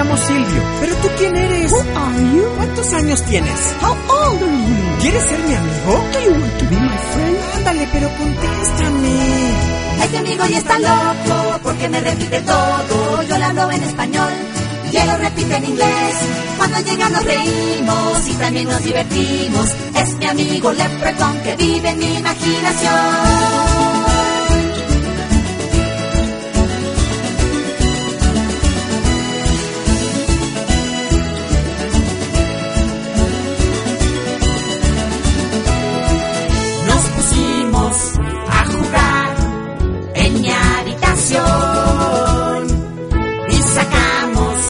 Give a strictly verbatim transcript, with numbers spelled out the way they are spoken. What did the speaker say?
llamo Silvio. ¿Pero tú quién eres? Who are you? ¿Cuántos años tienes? How old are you? ¿Quieres ser mi amigo? Do you want to be my friend? Ándale, pero contéstame. Este amigo ya está loco porque me repite todo. Yo le hablo en español y él lo repite en inglés. Cuando llega nos reímos y también nos divertimos. Es mi amigo Leprechaun que vive en mi imaginación.